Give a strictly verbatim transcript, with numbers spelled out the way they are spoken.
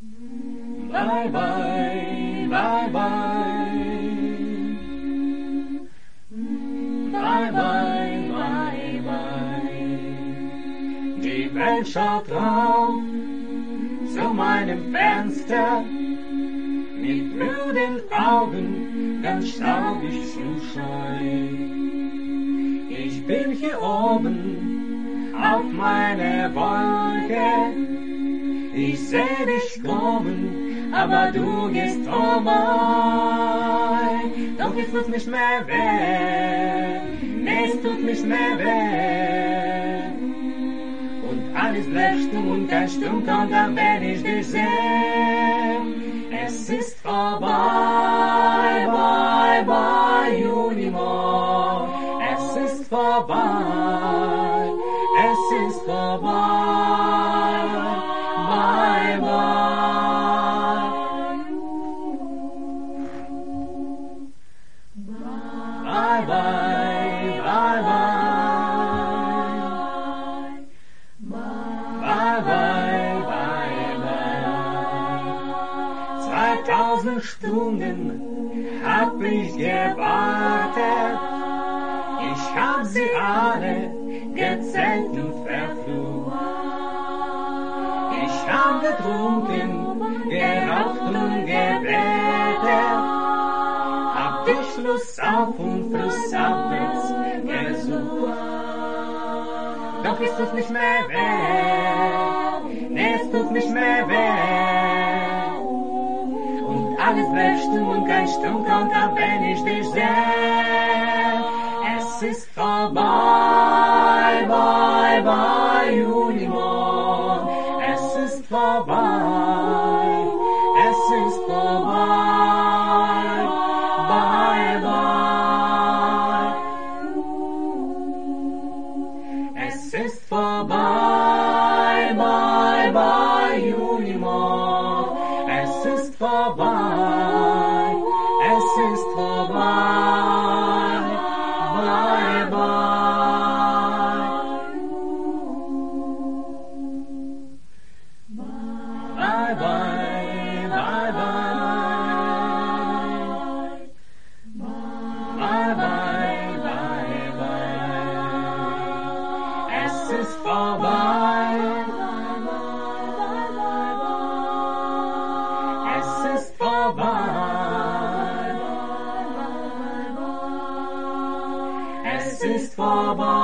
Bye bye, bye bye. Bye bye, bye bye. Die Welt schaut raus zu meinem Fenster, mit müden Augen, ganz staubig zu scheu. Ich bin hier oben auf meiner Wolke, ich seh dich kommen, aber du gehst vorbei. Doch es tut nicht mehr weh, nee, es tut nicht mehr weh. Und alles bleibt stumm und kein Stumm kommt, dann wenn ich dich seh. Es ist vorbei, bye bye, Junimond. Es ist vorbei, es ist vorbei, bye bye. Bye bye, bye bye. Bye bye, bye bye. Zweitausend Stunden hab ich gewartet. Ich hab sie alle gezählt und verflucht. Ich hab getrunken, geraucht und gebetet, hab dich flussauf und flussabwärts gesucht. Doch es tut nicht mehr weh, nee, es tut nicht mehr weh. Und alles bleibt stumm und kein Stumm kommt, ab wenn ich dich seh. Es ist vorbei, bye bye, Junimond. Es ist vorbei, es ist vorbei, bye bye. Es ist vorbei, bye bye, Junimond. Es ist vorbei, es ist vorbei, bye bye. Bye bye, bye bye. Bye bye, bye bye. Es ist vorbei. Es ist vorbei. Es ist vorbei.